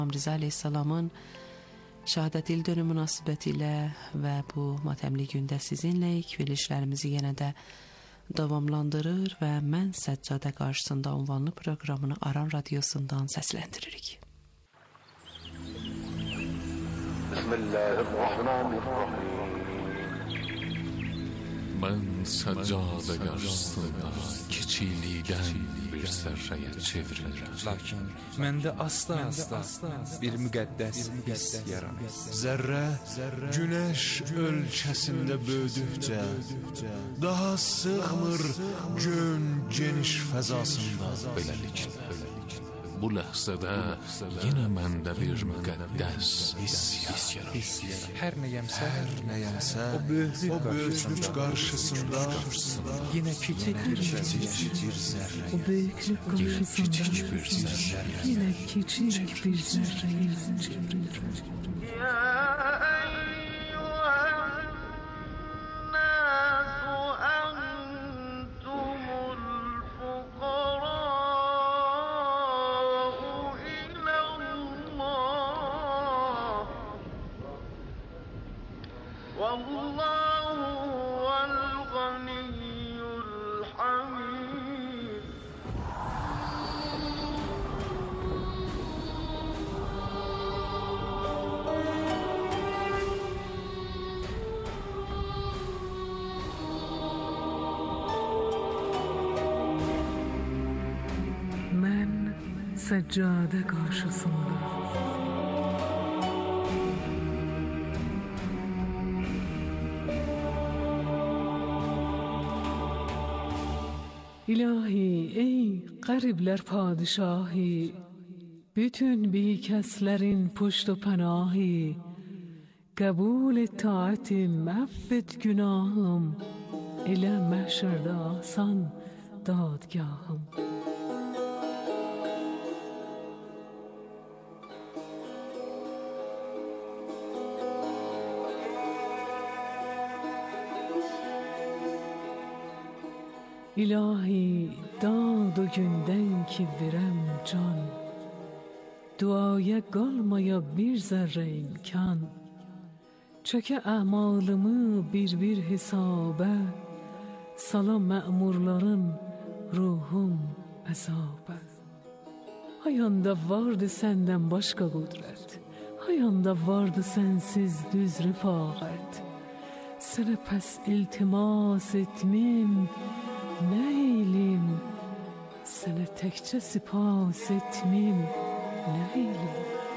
İmam Rıza Aleyhisselamın şəhadət il dönümü münasibətilə və bu matəmli gündə sizinləyik. Verilişlərimizi yenə də davamlandırır və Mən Səccadə qarşısında unvanlı proqramını Aran Radiosundan səsləndiririk. Bismillahirrahmanirrahim. Mən səccada qarşısında kiçiklikdən bir zərrəyə çevrilirəm. Lakin məndə asta-asta bir müqəddəs hiss yaranır. Zərrə günəş ölkəsində böyüdükcə daha sığmır gün geniş fəzasında. Beləliklə, bu ləhzədə yenə məndə bir müqəddəs hiss yaranır. Hər nəyəmsə, o böyüklük qarşısında yenə kiçik bir zərrə. O böyüklük qarşısında yenə kiçik bir zərrəyə çevrilir. Səccada qarşısında İlahi, ey qəriblər padişahı, bütün bikəslərin puşt-u pənahı, qəbul itaətim, əffet günahım, elə məhşərdə asan dadgahım. İlahi, dad o gündən ki verəm can, duaya qalmaya bir zərrə imkan, çəkə əmalımı bir hesabə, salam mə'murların ruhum əzabə. Hayanda vardı səndən başqa qudrət, hayanda vardı sənsiz düz rifaqət, sənə pəs iltimas etmim, nə eylim, sənə təkcə sipas etmim, nə eylim.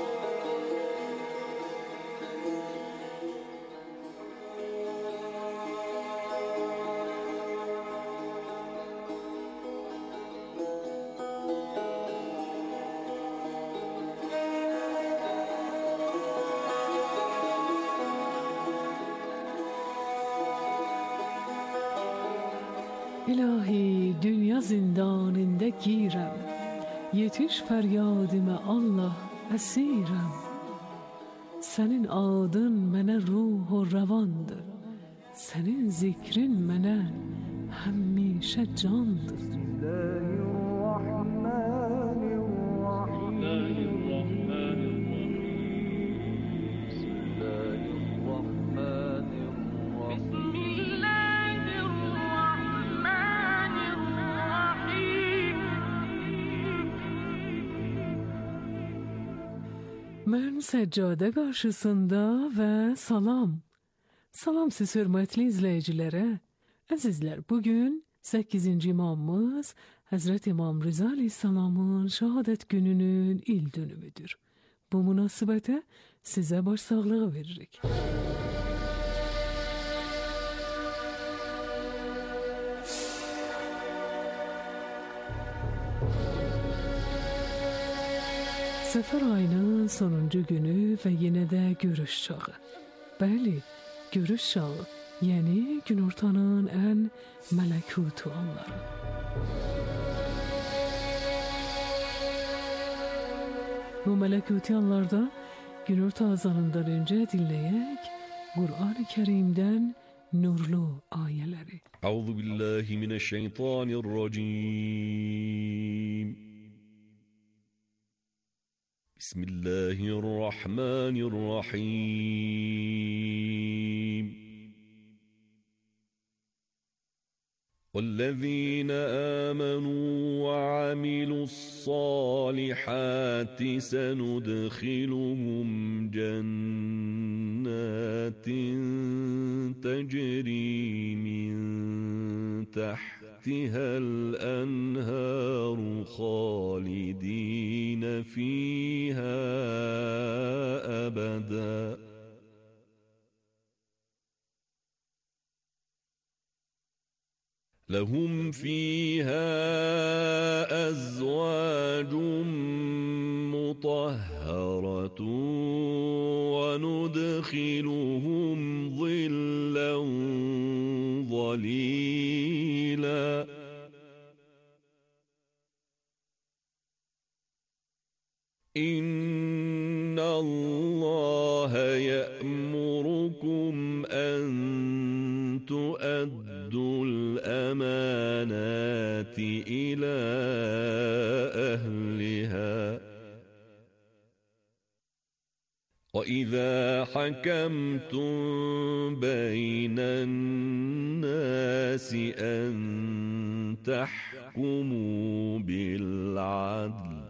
İlahi, dünya zindanında girəm, yetiş fəryadimə Allah, əsirəm. Sənin adın mənə ruh o rəvandır, sənin zikrin mənə həmişə candır. Mən Səccadə qarşısında və salam. Salam siz hörmətli izləyicilərə. Əzizlər, bugün 8-ci imamımız Həzrət İmam Rıza Aleyhisselamın şəhadət gününün il dönümüdür. Bu münasibətə sizə başsağlığı veririk. Səfər ayının sonuncu günü və yenə də görüş çağı. Bəli, görüş çağı, yəni günortanın ən mələkutu anları. Bu mələkuti anlarda günorta azanından öncə dinləyək Qur'an-ı Kərimdən nurlu ayələri. Euzubillahimineşşeytanirracim. بسم الله الرحمن الرحيم والذين آمنوا وعملوا الصالحات سندخلهم جنات تجري من تحتها الأنهار خالدين فيها أبدا لهم فيها أزواج مطهرة وندخلهم ظلا ظليلا إن الله يأمركم أن تؤدوا الأمانات إلى أهلها وإذا حكمتم بين الناس أن تحكموا بالعدل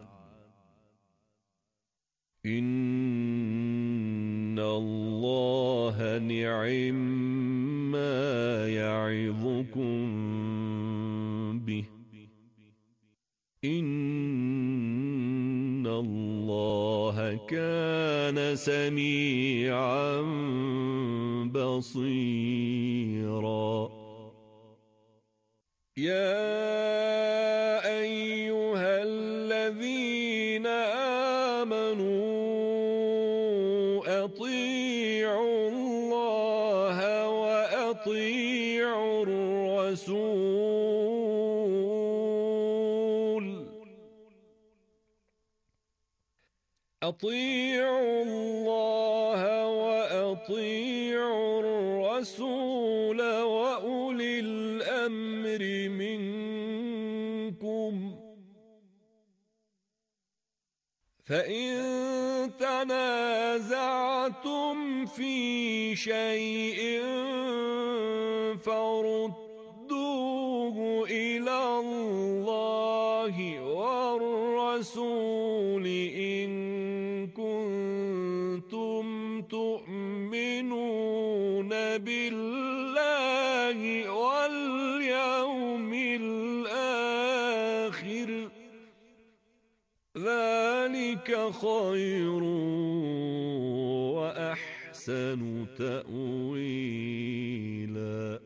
إن الله نعم ما يعظكم به إن الله كان سميعا بصيرا يا أيها الذين آمنوا أطيعوا الله وأطيعوا الرسول أطيعوا الله وأطيعوا الرسول وأولي الأمر منكم فإن تنازعتم في شيء فردوه إلى الله والرسول إن كنتم تؤمنون بالله واليوم الآخر ذلك خير وأحسن تأويلا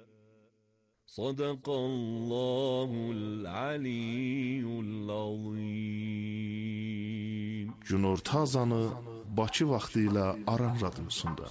صدق الله العلي العظيم. Günorta azanı Bakı vaxtı ilə Aran Radyosunda.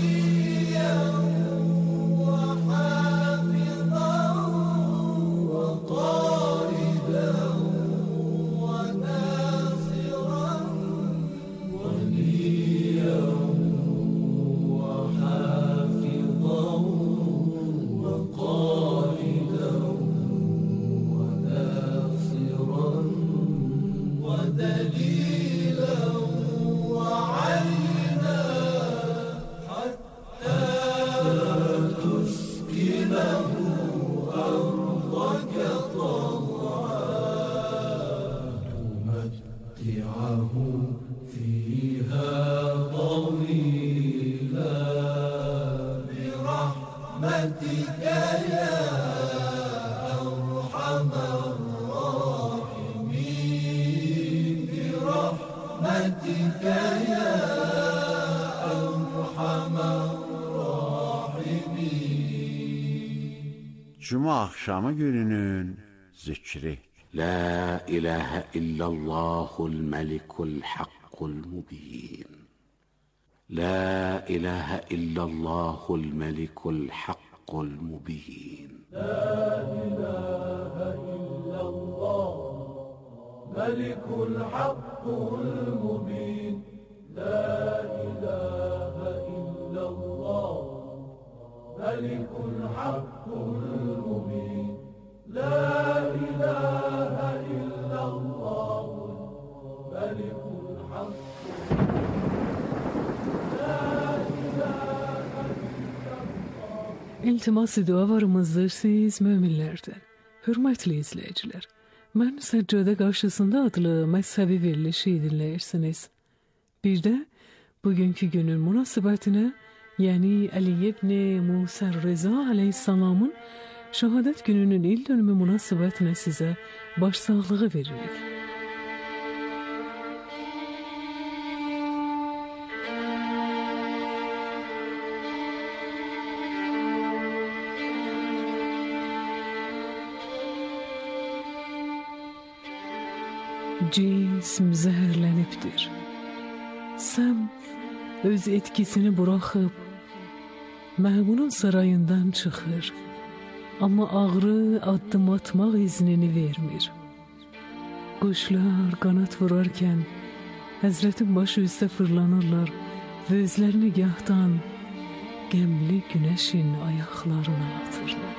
Cuma akşamı gününün zikri. La ilahe illallahul melikul hakkul mubin. La ilahe illallahul melikul hakkul mubin. La ilahe illallah melikul hakkul mubin. La ilahe illallah melikul hakkul mubin. La ilahe illallah melikul hakkul mubin. İltimas-ı dua varımızdır siz müminlerden. Hürmetli izleyiciler, ben Seccade Karşısında adlı mezhebi verilişi dinleyirsiniz. Bir de bugünkü günün münasebetine, yani Ali ibn Musa Reza aleyhisselamın şehadet gününün il dönümü münasebetine size başsağlığı veririk. Cism zehirlenipdir. Sen öz etkisini bırakıp Məhmunun sarayından çıxır, amma ağrı addım atmaq iznini vermir. Quşlar qanat vurarkən Həzrətin başı üstə fırlanırlar və özlərini gahdan qəmli günəşin ayaqlarına atırlar.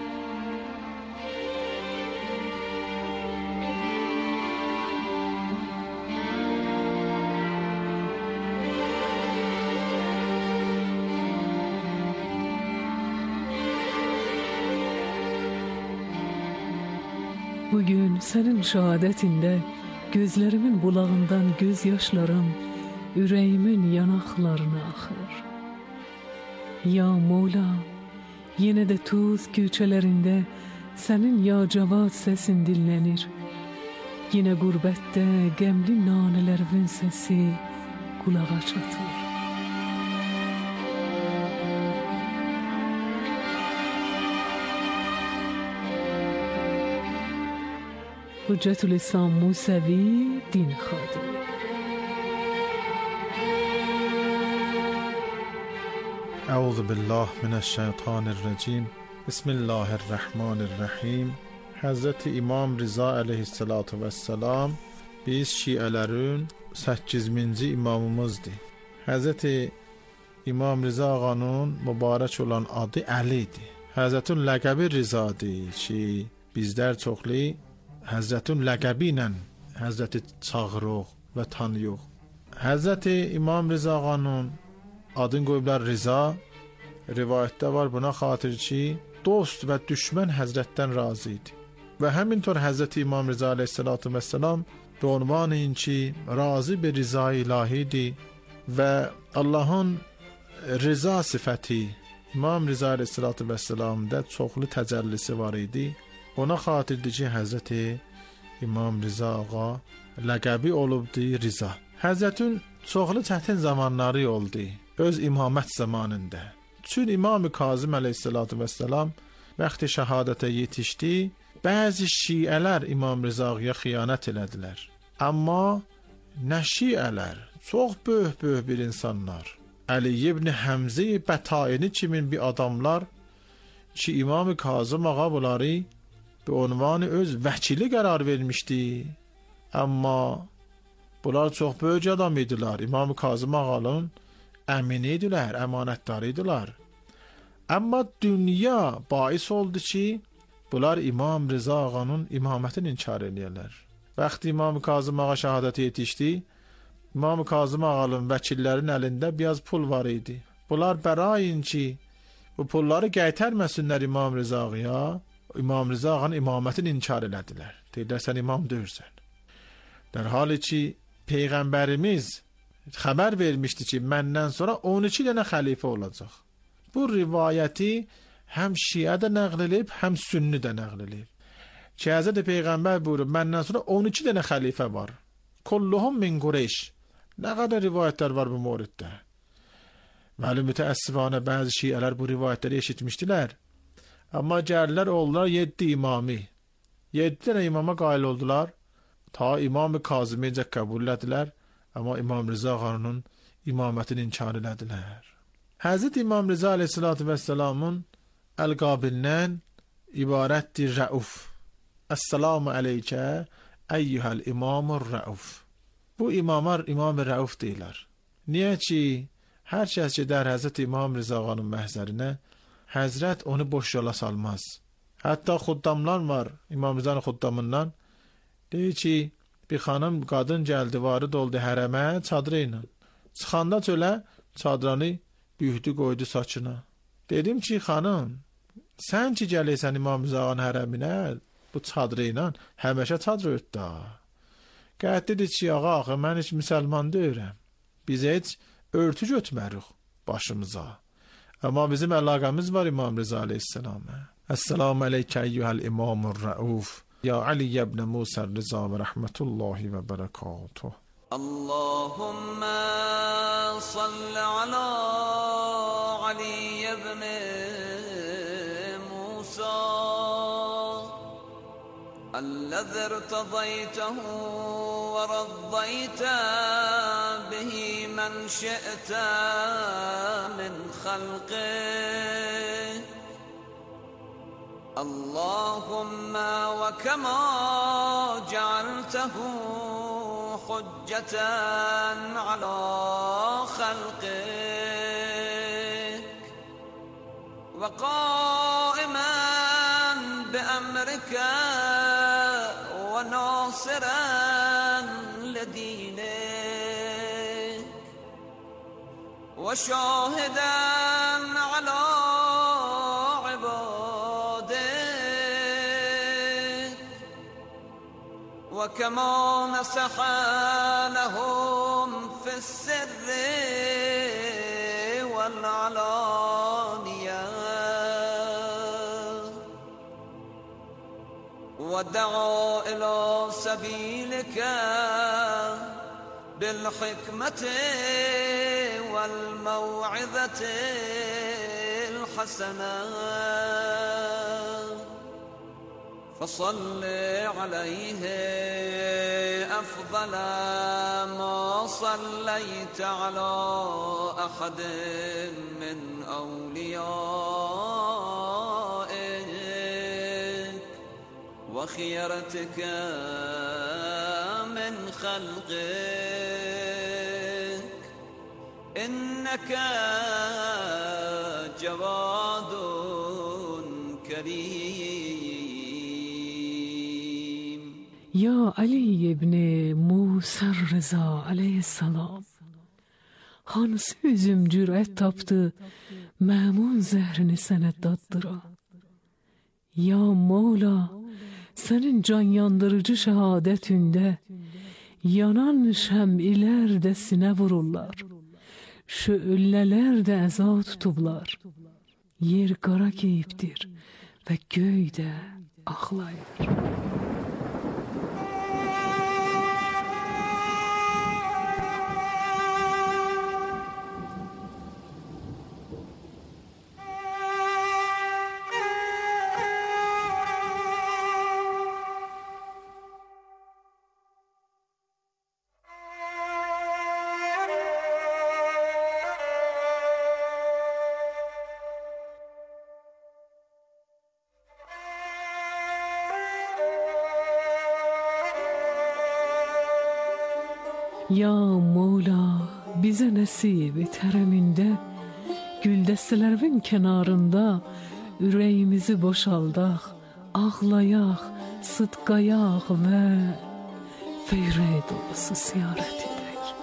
Bugün senin şehadetinde gözlerimin bulağından gözyaşlarım yüreğimin yanaklarına akır. Ya Mola, yine de Tuz köçelerinde senin ya cavat sesin dinlenir. Yine gurbette gemli nanelerin sesi kulağa çatır. Hüccetül İslam Musevi din xadimi. Euzu billah mineşşeytanirracim. Bismillahirrahmanirrahim. Hazreti İmam Rıza aleyhissalatu vesselam biz Şiələrin 8-ci imamımızdır. Hazreti İmam Rıza ağanın mübarək olan adı Əlidir. Hazretin ləqəbi Rızadır ki, bizlər çoxlu Həzrətin ləqəbi ilə Həzrəti çağırıq və tanıyıq. Həzrəti İmam Rıza ağanın adını qoyublar Rıza. Rivayətdə var buna xatir ki, dost və düşmən Həzrətdən razı idi. Və həmintor Həzrəti İmam Rıza aleyhissalatu vesselam به عنوان اینکه راضی به رضای الهی و Allahın rıza sifəti İmam Rıza aleyhissalatu vesselam'da çoxlu təcəllisi var idi. Ona xatirdir ki, Həzrəti İmam Rıza ağa ləqəbi olubdu Rıza. Həzrətin çoxlu çətin zamanları oldu öz imamət zamanında. Çün İmam-ı Kazım aleyhissalatu vesselam vaxtı şəhadətə yetişdi, bəzi şiələr İmam Rıza ağaya xiyanət elədilər. Amma nə şiələr, çox böyük bir insanlar. Ali ibn Hamze Bətayini kimin bir adamlar ki İmam Kazım ağa bunları به عنوان öz vəkili qərar vermişdi. Amma bunlar çox böyük adam idilər. İmam Kazım ağalın əmini idilər, əmanətdarı idilər. Amma dünya bais oldu ki, bunlar İmam Rıza ağanın imamətini inkar edirlər. Vaxtı İmam Kazım ağa şəhadəti yetişdi, İmam Kazım ağalın vəkillərin əlində biraz pul var idi. Bunlar bərayin ki, bu pulları qaytarmasınlar İmam Rıza ağaya, İmam Rıza ağanın imamətini inkar elədilər. Deyirlər, sən imam deyirsən. در حالی ki, Peyğəmbərimiz xəbər vermişdi ki, məndən sonra 12 dənə xəlifə olacaq. Bu rivayəti həm Şiə də nəql edib, həm Sünni də nəql edib. Ki, Həzrət Peyğəmbər buyurub, məndən sonra 12 dənə xəlifə var. Kulluhum min Qureyş. Nə qədər rivayətlər var bu moriddə. Vəli mütəəssifانə bəzi Şiələr bu rivayətləri eşitmişdilər. Amma gəlirlər oldular 7 imami. 7 dənə imama qail oldular. Ta İmam-ı Kazımıncə qəbul elədilər. Amma İmam Rıza ağanın imamətini inkar elədilər. Həzrət İmam Rıza aleyhissalatü vesselamın əlqabindən ibarətdir Rəuf. Əssalamu aleykə əyyühəl imamur Rəuf. Bu imamlar İmam-ı Rəuf deyirlər. Niyə ki, hər kəs gedər Həzrət İmam Rıza ağanın məhzərinə, Həzrət onu boş yola salmaz. Hətta xuddamlar var, İmam Rıza'nın xuddamından. Deyir ki, bir xanım, qadın gəldi, varid oldu hərəmə çadırı ilə. Çıxanda çölə çadranı büyüdü qoydu saçına. Dedim ki, xanım, sən ki gələysən İmam Rıza'nın hərəminə, bu çadırı ilə, həməşə çadır örtdü. Qəhət dedi ki, ağa, mən heç müsəlman deyirəm. Biz heç örtü götürmərik başımıza. Amma bizim əlaqəmiz var İmam Rıza aleyhisselamə. Esselamu aleykə eyyuhəl imamur Rəuf. Ya Ali ibn Musa Rıza və rəhmətullahi və bərəkatuh. Allahümme salli ala Ali ibn Musa الذي ارتضيته ورضيت به من شئت من خلقك اللهم وكما جعلته حجة على خلقك وقائما بأمرك وناصرا لدينك وشاهدا على عبادك وكما نصح لهم في السر والعلانية ودعا إلى سبيلك بالحكمة والموعظة الحسنة فصل عليه أفضل ما صليت على أحد من أوليائك وخيرتك من خلقك إنك جواد كريم. یا علی ابن Musa Rıza aleyhissalam hansı üzüm cürət tapdı məmun zəhrini sənə daddıra. Ya Mevla, sənin can yandırıcı şəhadətündə yanan şəmilər də sinə vururlar. Şö'lələr də əza tutublar. Yer qara geyibdir və göy də ağlayır. Ya Mola, bizə nəsib et hərəmində, güldəstələrin kənarında ürəyimizi boşaldaq, ağlayaq, sıdqayaq və feyrə dolusu ziyarət edək.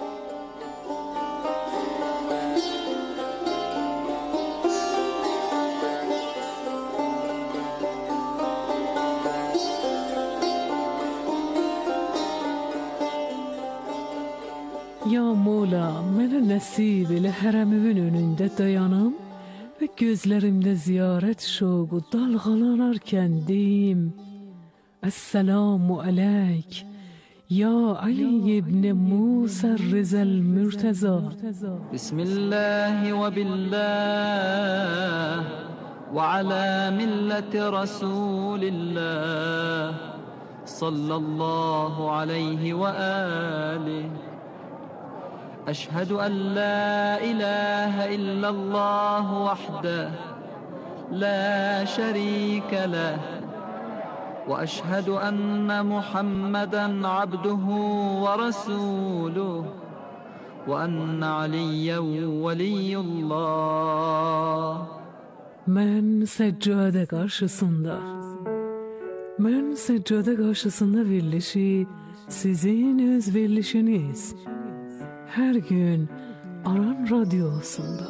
Ya Mola, mənə nəsib elə hərəmimin önündə dayanım və gözlərimdə ziyarət şoqu dalğalanarkən deyim: Əssəlamu aleyk, ya Ali ibn Musa Rizal Mürtəza. Bismillah və billah və alə millət Rasulillah sallallahu aleyhi və aleyhi. أشهد أن لا إله إلا الله وحده لا شريك له وأشهد أن محمدا عبده ورسوله وأن عليا ولي الله. Mən səccade qarşısında verilişi sizin öz verilişiniz. Hər gün Aran Radiyosunda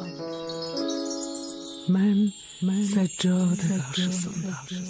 mən səccade qarşısında.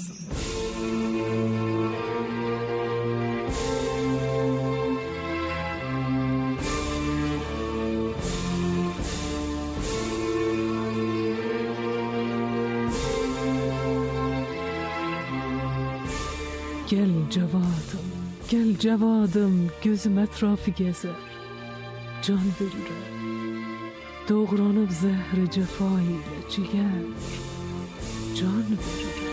Gəl cavadım, gözüm ətrafı gəzər, can verirəm, doğranıb zəhri cəfa ilə cigər, can verirəm.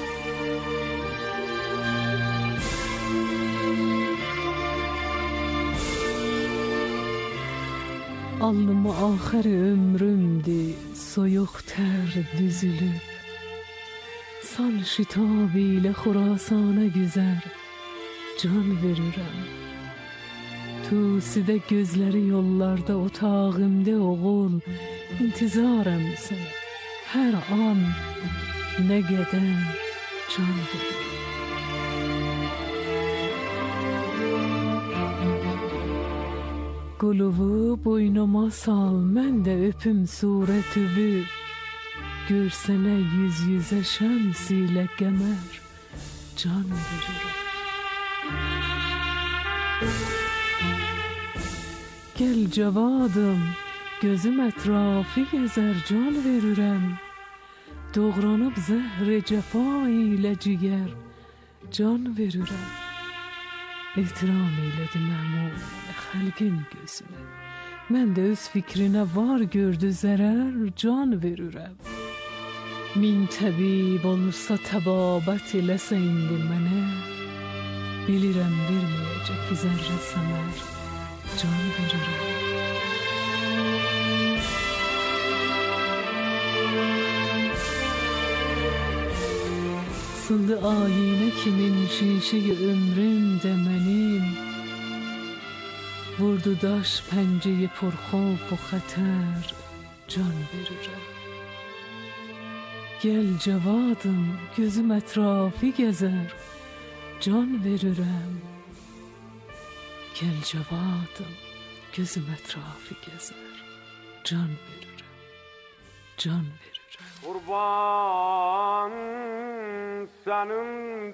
Alnıma axəri ömrümdür, soyuq tər düzülüb, sal şitab ilə Xurasana güzər, can verirəm. Tusidə gözləri yollarda, otağımda oğul, intizarəm sənə, hər an, nə qədər can verirəm. Qulubu boynuma sal, mən də öpüm surətüvü, görsənə yüz yüzə şəms ilə qəmər, can verirəm. Gəl cavadım, gözüm ətrafı gəzər, can verirəm, doğranıb zəhri cəfa ilə cigər, can verirəm. Ehtiram eylədi məmul xəlqin gözünə, mən də öz fikrinə var gördü zərər, can verirəm. Min təbib olursa təbabət eləsə indi mənə, bilirəm verməyəcək zərrə səmər, can verirəm. Sıldı ayinə kimin şişeyi ömrüm də mənim, vurdu daş pəncəyi purxof u xətər, can verirəm. Gəl cavadım, gözüm ətrafı gəzər, can verirəm. Gəl cavadım, gözüm ətrafı gəzər, can verirəm, can verirəm. Qurban sənin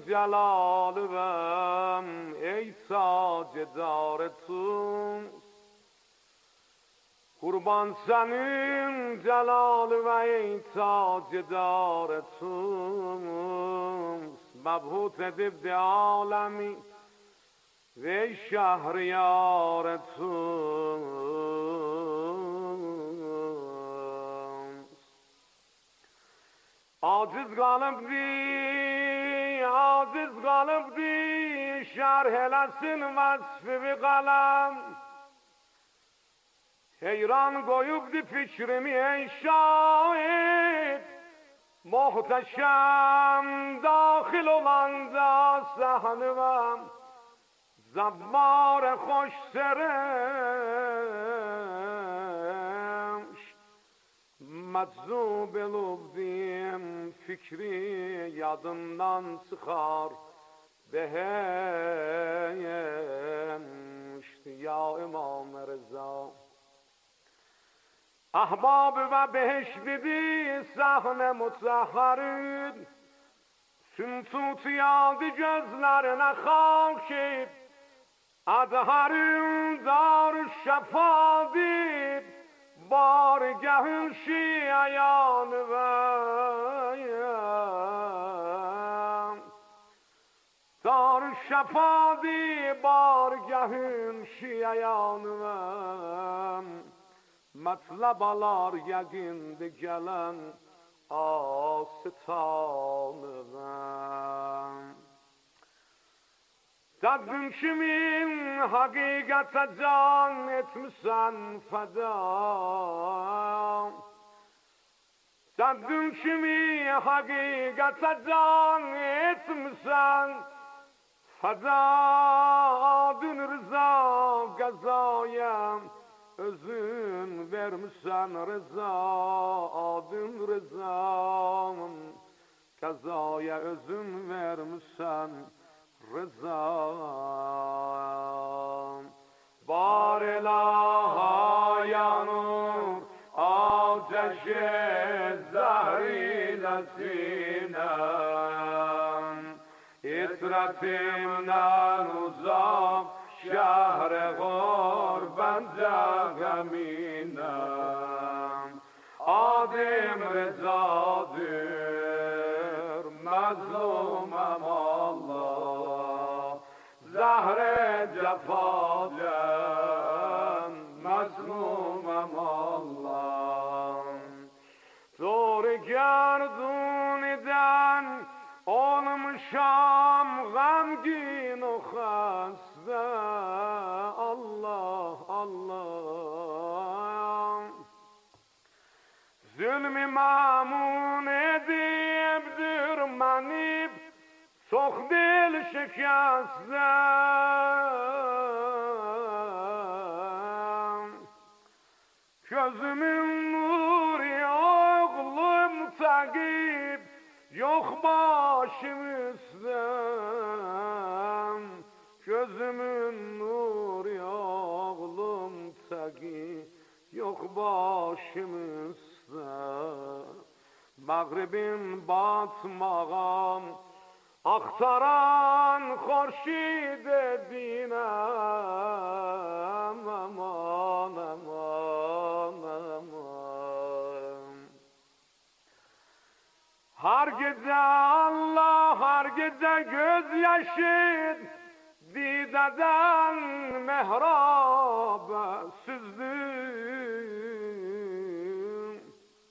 cəlalım, ey sacedarətun. Qurban sənin cəlalım, ey sacedarətun. Məbhut edibdi aləmi ve şəhriyarətun. Aciz qalıbdi, şərh eləsin vəsfi bir qələm. Heyran qoyubdi fikrimi ey şahid, muhtəşəm daxil olanda səhnivəm, زبار خوش سرشت مجذوب olubdim fikri yadımdan çıkar behemşti ya İmam Rıza ahbab ve beheştidi sahne mutahharın tüm tutuyadı gözlerine halkip adharın dar şefadip bargahın şiyan ve dar şefadi bargahın şiyan ve matlabalar yakindi gelen asıtanı Dadım kimin hakikate can etmişsen feda Dadım kimi hakikate can etmişsen feda Adın rıza gazaya özün vermişsen rıza Adın rıza gazaya özün vermişsen Rıza Bar ilaha yanur Ateşe zahriyle sinem İsratimden uzak Şehre gurbence geminem Adım rızadır Mezlumem Allah Zahre cefaden Mezlumem Allah Doğru gerdun eden Olmuşam gamgin o hasta Allah Allah Zulmü mamun edip durmanip Çok dil şikastem Gözümün nuri oğlum takip Yok başım üstem Gözümün nuri oğlum takip Yok başım üstem Mağribim batmağam Aktaran khorshid dinam aman aman aman Her gece Allah her gece gözyaşı dideden mehraba süzdüm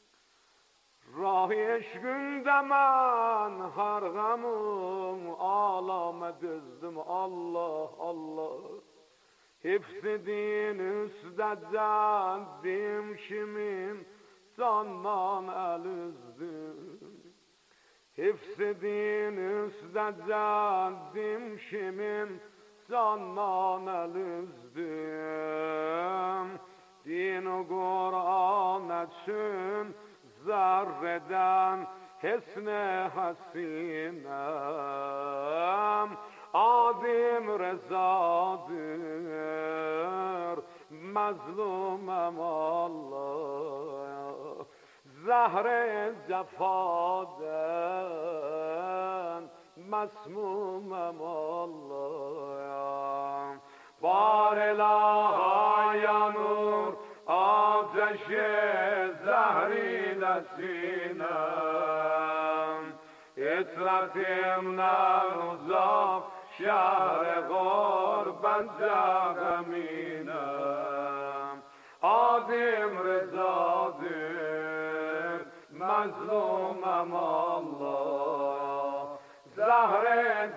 Rahi eşkünde men her gamım alame düzdüm Allah Allah Hepsi din üsteden dimşimin candan el üzdüm Hepsi din üsteden dimşimin candan el üzdüm Din-i Kur'an için Zarreden hesne hasinem Adim rezadır Mazlumem Allah Zahre cefaden Masmumem Allah Bar ilaha yanur Ateşe zahriyle sinem İtretimden uzak Şehre gurbence geminem Adim rızadır Mezlumem Allah Zahre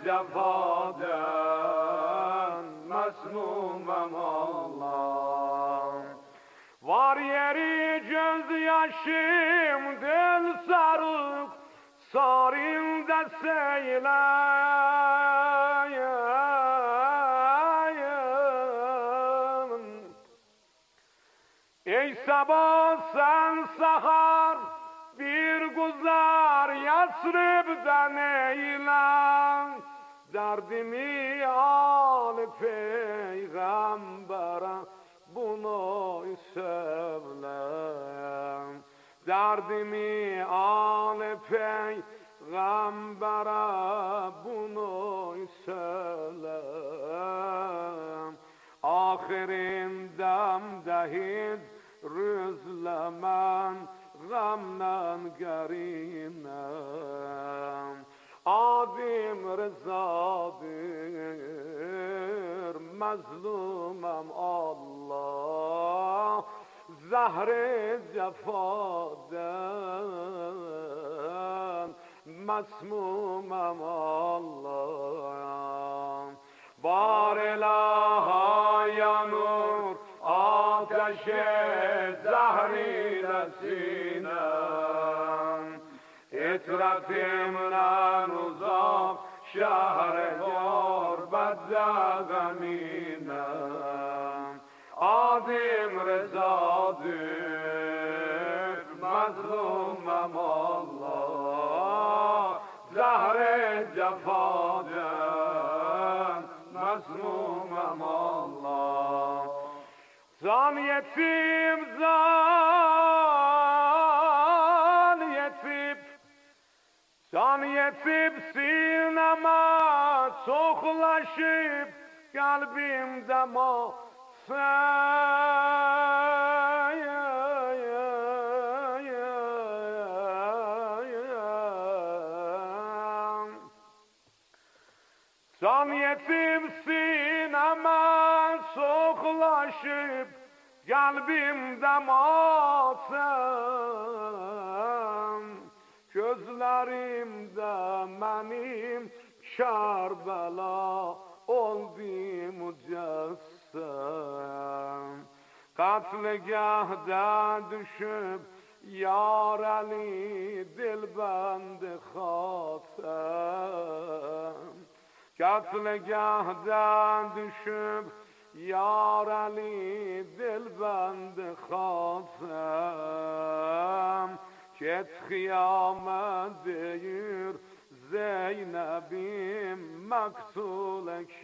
cefaden Mesmumem Allah Var yeri gözyaşım dil sarık sarında seylem sabah sen sahar bir güzel Yasrib'den eyle, derdimi al peygambere bunu söyle, derdimi al peygambere bunu söyle. Ahirin demdehid rüzlemen gamnen gerinem, adim rızadır mazlumem Allah, zahre cefaden masmumem Allah. Var ilaha yanur ateşe zahriyle sinem, itretimden uzak şehre gurbette gaminem, adim rızadır mazlumem Allah, zahre cefaden mazlumem Allah. Zan yetim, zan yetip, zan yetip sineme çoxlaşıp kalbimde Can yetim sineme soğulaşıp kalbimde matem, gözlerimde benim Kerbela oldu mücessem. Katlegahda düşüp Yar Ali dilbende hatem, katlegahdan düşüp Yar Ali dilbende hatem. Ket kıyamet deyir Zeynep'im maktul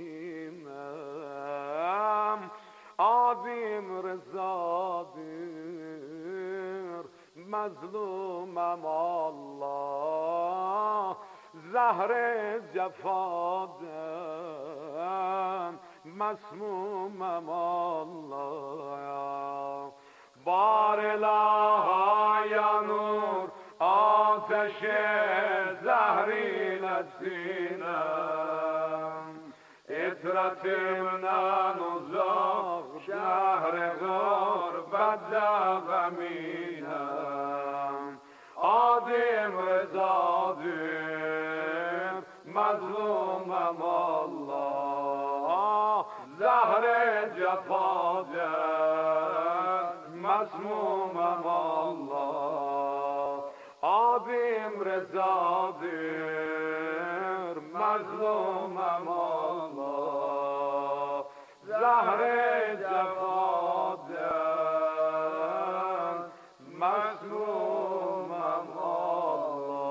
ekinem, adim rızadır mazlumem Allah, zahre cefaden masmumem Allah. Bar ilaha yanur ateşe zahriyle sinem, itretimden uzak şehre gurbette gaminem, adim rızadır mazlumem Allah, zahre cefaden masmumem Allah, adim rızadır mazlumem Allah, zahre cefaden masmumem Allah.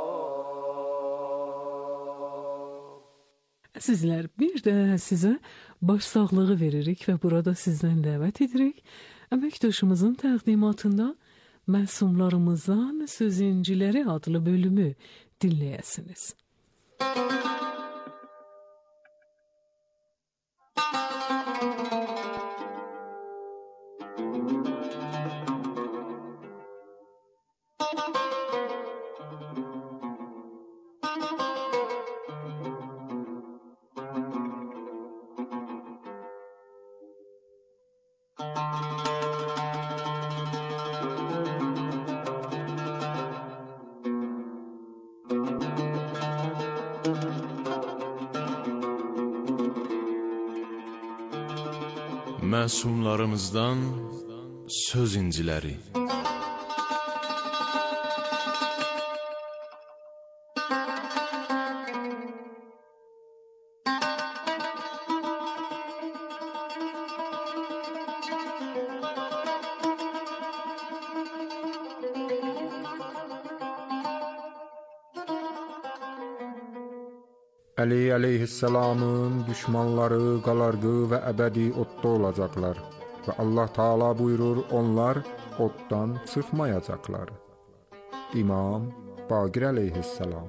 Əzizlər, bir də sizə baş sağlığı veririk və burada sizdən dəvət edirik. Əməkdaşımızın təqdimatında Məsumlarımızdan Sözünciləri adlı bölümü dinləyəsiniz. Məsumlarımızdan söz inciləri. Əli əleyhissalamın düşmanları qalarğı və əbədi odda olacaqlar və Allah Taala buyurur, onlar oddan çıxmayacaqlar. İmam Baqir əleyhissalam.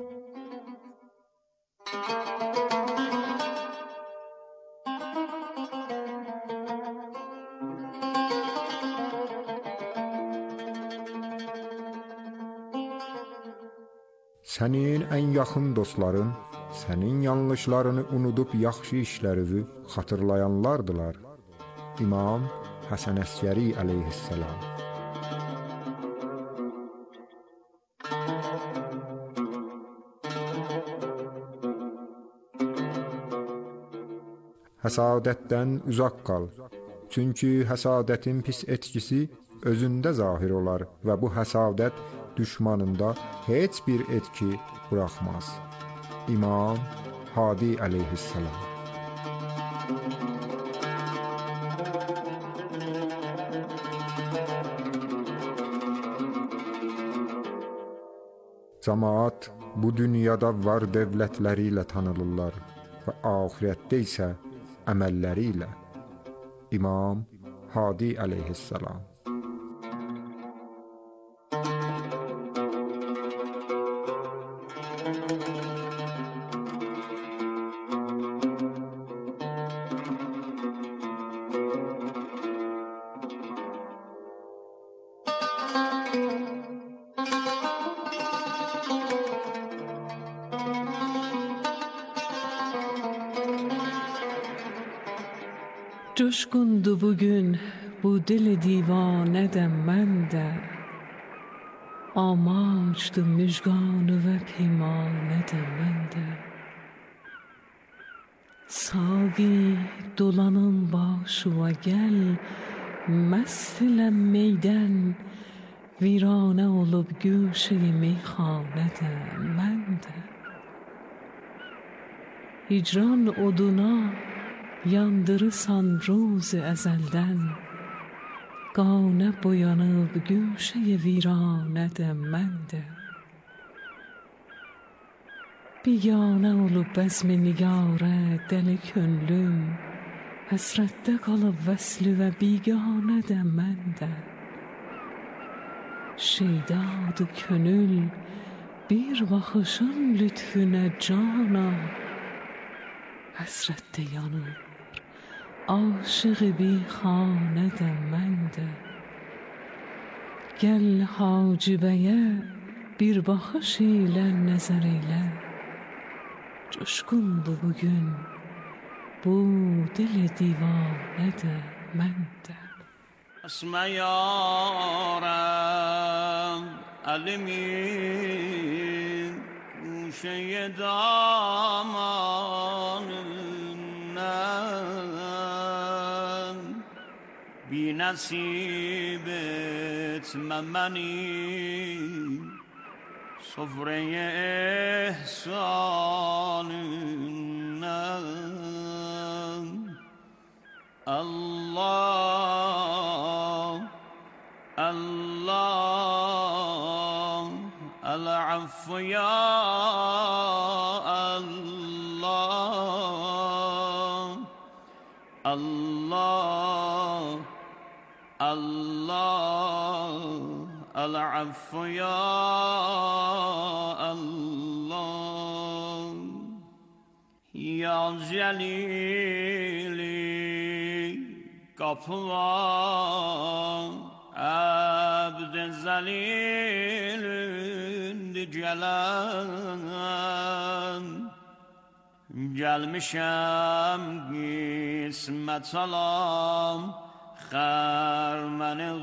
Sənin ən yaxın dostların sənin yanlışlarını unudub yaxşı işlərini xatırlayanlardılar. İmam Həsən Əskəri əleyhissalam. Həsadətdən uzaq qal. Çünki həsadətin pis etkisi özündə zahir olar və bu həsadət düşmanında heç bir etki buraxmaz. İmam Hadi əleyhissalam. Cəmaət bu dünyada var dövlətləri ilə tanınırlar və axirətdə isə əməlləri ilə. İmam Hadi əleyhissalam. Coşkundu bugün bu dil divanedem mən de. Amaçdı müjganı ve peymanedem mən de. Saği dolanın başı ve gel, mest ile meyden, virane olup güşe meyhanedem mən de. Hicran oduna yandırırsan roz ezelden, qane boyanıb güşeye viranedem mən de. Bigane olup bezmi nigare deli könlüm, həsrətdə qalıb vəsli və biganedem mən de. Şeydadı könül bir baxışın lütfüne cana, həsrətdə yanır aşığı bir xanedem mən de. Gəl hacibəyə bir baxış ilə nəzər elə, coşkundu bugün bu dil divanede mən de. Esme yarem elimin guşeye damanından, bi nasib etme beni sofreye ihsanından. Allah, Allah, el-affu ya Allah, Allah, Allah, el-affu ya Allah, ya Celili kapılar abd-i zelilündü gelen, gelmişem kısmet alam xərməni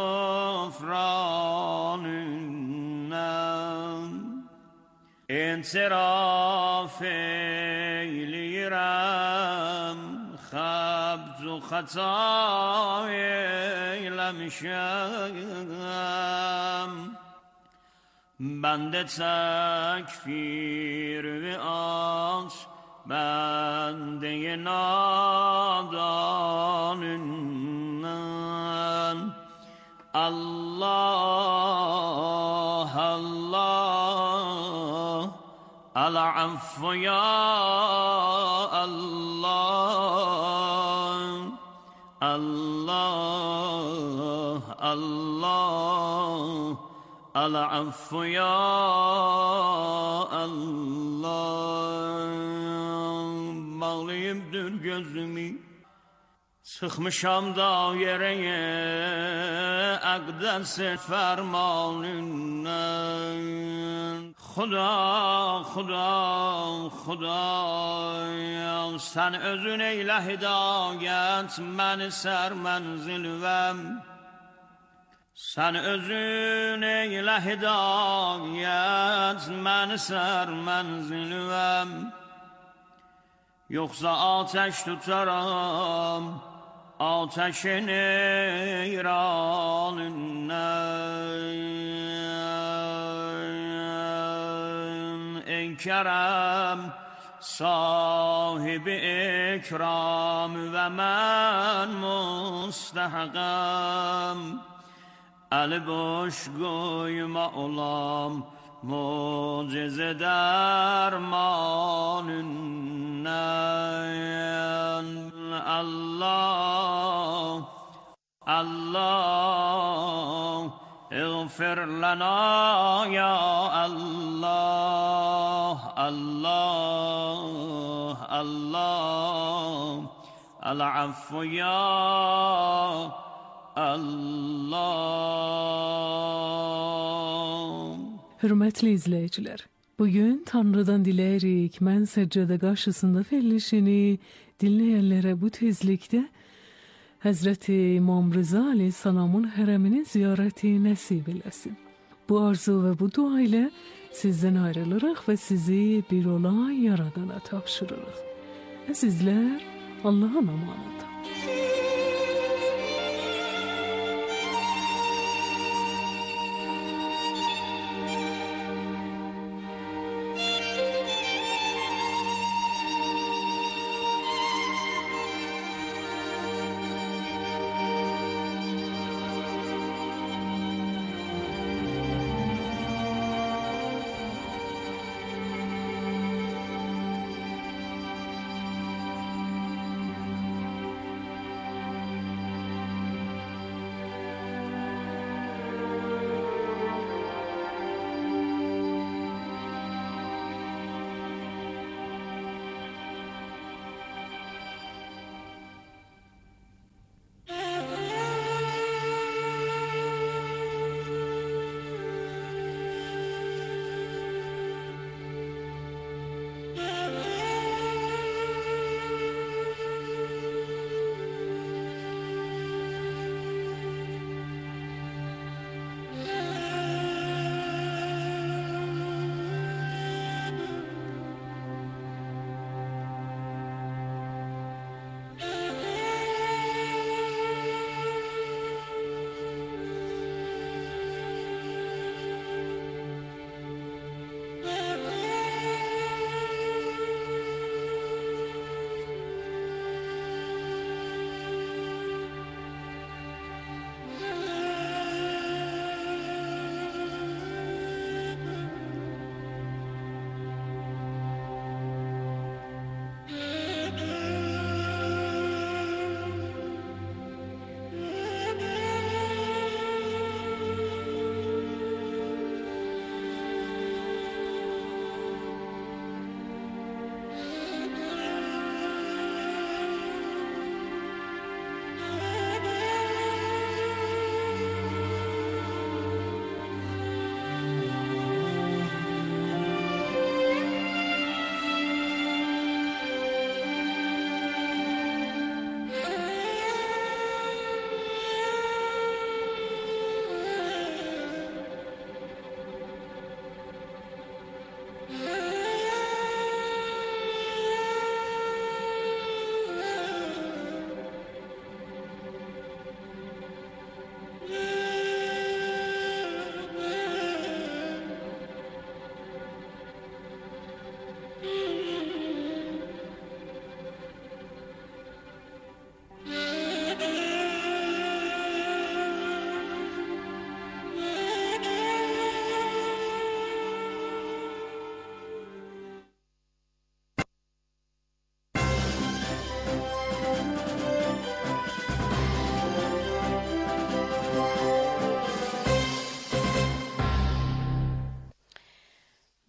gufranından. İntiraf eylirəm, xəbz-u xəta eyləmişəm. Bəndə təkfir və aç, bəndə-i nadanından. Allah, Allah, العفو یا الله الله الله العفو یا الله bağlayıpdır gözümü sıkmışam daireye akdes fermanından Xuda, Xuda, Xuda sen özün eyle hidayet məni sər mənzilvəm Sen özün eyle hidayet məni sər mənzilvəm Yoksa ateş tutaram ateşin eyranından Ey kerem sahibi ikram ve men mustahakam Eli boş koyma olam mucize dermanından Allah Allah اغفر لنا يا الله الله الله العفو يا Allah Hürmetli izleyiciler, bugün Tanrı'dan dileyerik mən səccədə qarşısında verilişini dinleyenlere bu tezlikte Hazreti İmam Rıza Aleyhisselam'ın hərəmini ziyareti nəsib eləsin. Bu arzu ve bu dua ile sizden ayrılırıq ve sizi bir olan Yaradana tapşırırıq. Sizler Allah'ın amanıdır.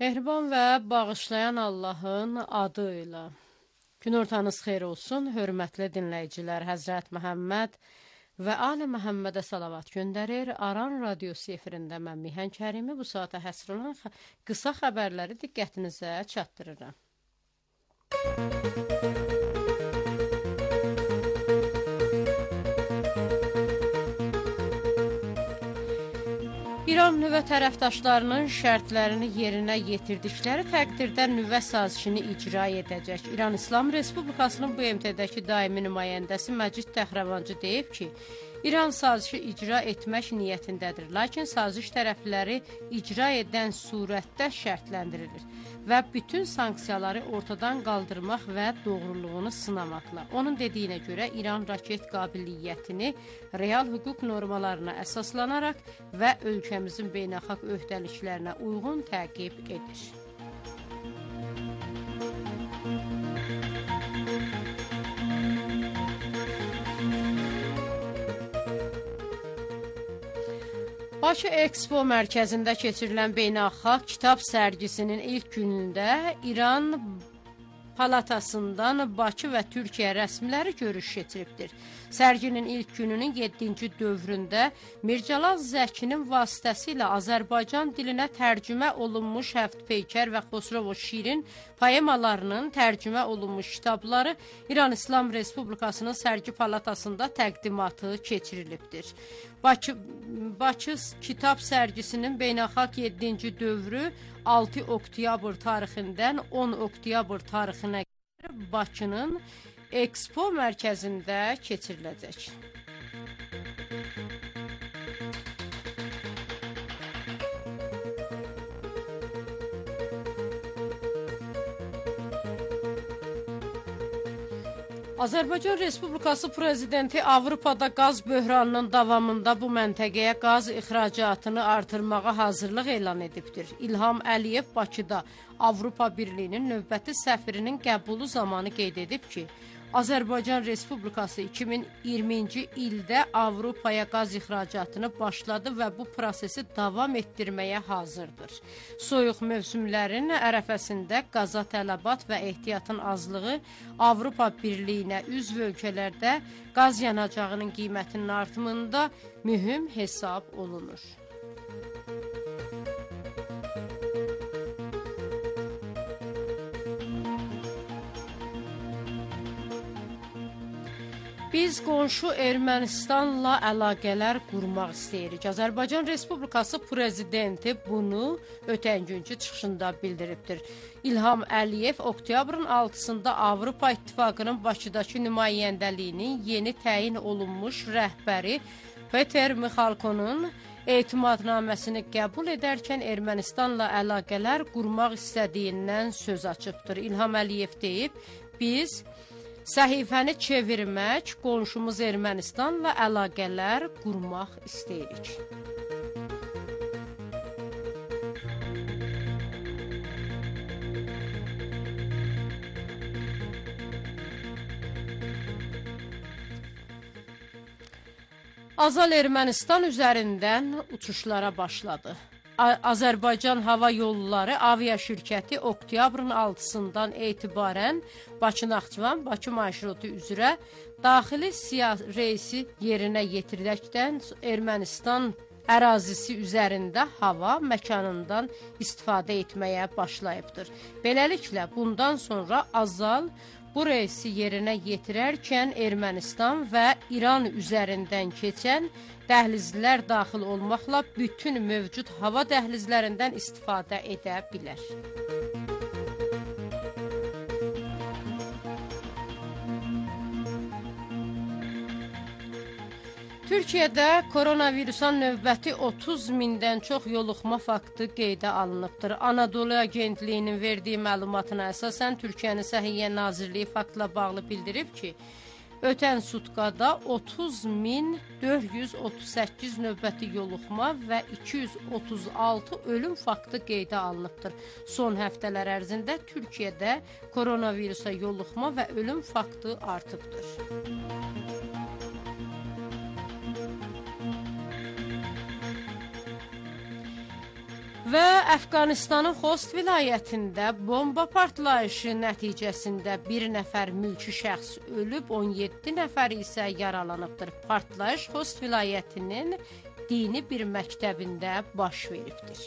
Mehriban və bağışlayan Allahın adıyla. Günortanız xeyir olsun, hörmətli dinləyicilər. Həzrət Məhəmməd və Ali Məhəmmədə salavat göndərir. Aran radiosu efirində mən Mihan Kərimi bu saata həsr olan qısa xəbərləri diqqətinizə çatdırıram. İran nüvə tərəfdaşlarının şərtlərini yerinə yetirdikləri təqdirdə nüvə sazişini icra edəcək. İran İslam Respublikasının BMT-dəki daimi nümayəndəsi Məcid Təxrəvancı deyib ki, İran sazişi icra etmək niyyətindədir, lakin saziş tərəfləri icra edən surətdə şərtləndirilir və bütün sanksiyaları ortadan qaldırmaq və doğruluğunu sınamaqla. Onun dediyinə görə İran raket qabiliyyətini real hüquq normalarına əsaslanaraq və ölkəmizin beynəlxalq öhdəliklərinə uyğun təqib edir. Bakı Expo mərkəzində keçirilən beynəlxalq kitab sərgisinin ilk günündə İran Palatasından Bakı və Türkiyə rəsmiləri görüş keçiribdir. Sərginin ilk gününün 7-ci dövründə Mircəlal Zəkinin vasitəsilə Azərbaycan dilinə tərcümə olunmuş Həftpeyker və Xosrovo Şirin poemalarının tərcümə olunmuş kitabları İran İslam Respublikasının sərgi palatasında təqdimatı keçirilibdir. Bakı kitab sərgisinin beynəlxalq 7-ci dövrü 6 oktyabr tarixindən 10 oktyabr tarixinə qədər Bakının Expo mərkəzində keçiriləcək. Azərbaycan Respublikası Prezidenti Avropada qaz böhranının davamında bu məntəqəyə qaz ixracatını artırmağa hazırlıq elan edibdir. İlham Əliyev Bakıda Avropa Birliyinin növbəti səfirinin qəbulu zamanı qeyd edib ki, Azərbaycan Respublikası 2020-ci ildə Avropaya qaz ixracatını başladı və bu prosesi davam etdirməyə hazırdır. Soyuq mövsümlərin ərəfəsində qaza tələbat və ehtiyatın azlığı Avropa Birliyinə üzv ölkələrdə qaz yanacağının qiymətinin artımında mühüm hesab olunur. Biz qonşu Ermənistanla əlaqələr qurmaq istəyirik. Azərbaycan Respublikası Prezidenti bunu ötən günkü çıxışında bildiribdir. İlham Əliyev oktyabrın 6-sında Avropa İttifaqının Bakıdakı nümayəndəliyinin yeni təyin olunmuş rəhbəri Peter Mixalkonun etimadnaməsini qəbul edərkən Ermənistanla əlaqələr qurmaq istədiyindən söz açıbdır. İlham Əliyev deyib, biz səhifəni çevirmək, qonşumuz Ermənistanla əlaqələr qurmaq istəyirik. Azal Ermənistan üzərindən uçuşlara başladı. Azərbaycan Hava Yolları avia şirkəti oktyabrın 6-sından etibarən Bakı-Naxçıvan, Bakı marşrutu üzrə daxili reysi yerinə yetiriləkdən Ermənistan ərazisi üzərində hava məkanından istifadə etməyə başlayıbdır. Beləliklə, bundan sonra Azal bu reysi yerinə yetirərkən Ermənistan və İran üzərindən keçən dəhlizlər daxil olmaqla bütün mövcud hava dəhlizlərindən istifadə edə bilər. Türkiyədə koronavirusa növbəti 30 mindən çox yoluxma faktı qeydə alınıbdır. Anadolu Agentliyinin verdiyi məlumatına əsasən Türkiyənin Səhiyyə Nazirliyi faktla bağlı bildirib ki, ötən sutkada 30.438 növbəti yoluxma və 236 ölüm faktı qeydə alınıbdır. Son həftələr ərzində Türkiyədə koronavirusa yoluxma və ölüm faktı artıbdır. Və Əfqanistanın Xost vilayətində bomba partlayışı nəticəsində bir nəfər mülki şəxs ölüb, 17 nəfər isə yaralanıbdır. Partlayış Xost vilayətinin dini bir məktəbində baş veribdir.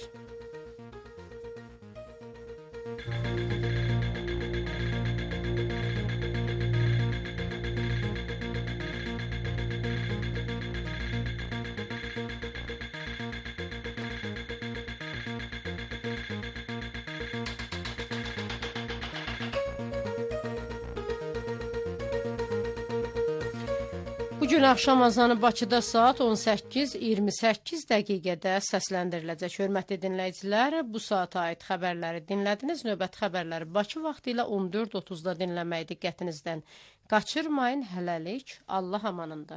Bugün axşam azanı Bakıda saat 18:28 dəqiqədə səsləndiriləcək. Hörmətli dinləyicilər, bu saata aid xəbərləri dinlədiniz. Növbəti xəbərləri Bakı vaxtı ilə 14:30-da dinləməyi diqqətinizdən qaçırmayın. Hələlik, Allah amanında.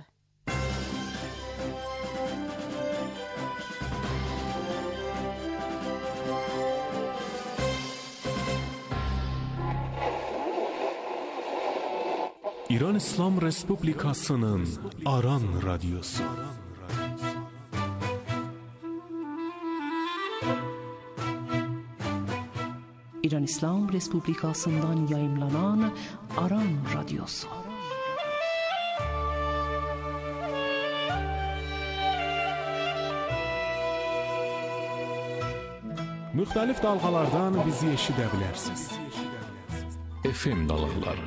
İran İslam Respublikasının Aran Radyosu. İran İslam Respublikasından yayımlanan Aran Radyosu. Müxtəlif dalğalardan bizi eşidə bilərsiniz. FM dalğaları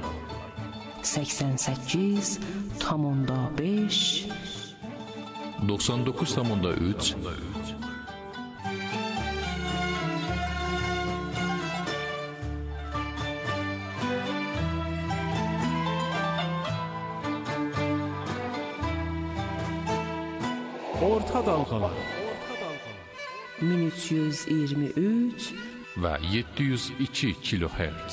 88.5 99.3 Orta dalğalar 1323 və 702 kHz.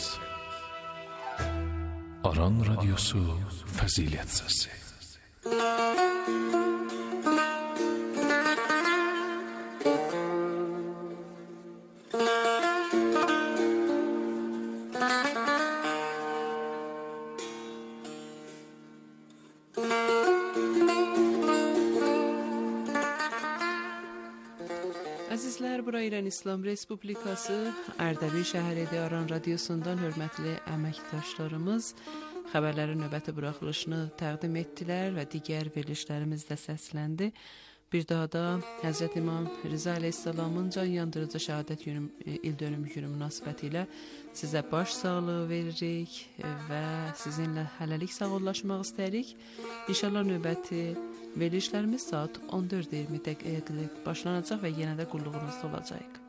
Aran Radyosu Fəzilət Səsi. Əzizlər, bura İran İslam Respublikası Ərdəbil şəhəridir. Aran Radyosundan hörmətli əməkdaşlarımız xəbərlərin növbəti buraxılışını təqdim etdilər və digər verilişlərimiz də səsləndi. Bir daha da Həzrət İmam Riza Əleyhisselamın can yandırıcı şəhadət ildönümü günü münasibəti ilə sizə baş sağlığı veririk və sizinlə hələlik sağollaşmaq istəyirik. İnşallah növbəti verilişlərimiz saat 14:20 dəqiqədə başlanacaq və yenə də qulluğunuzda olacaq.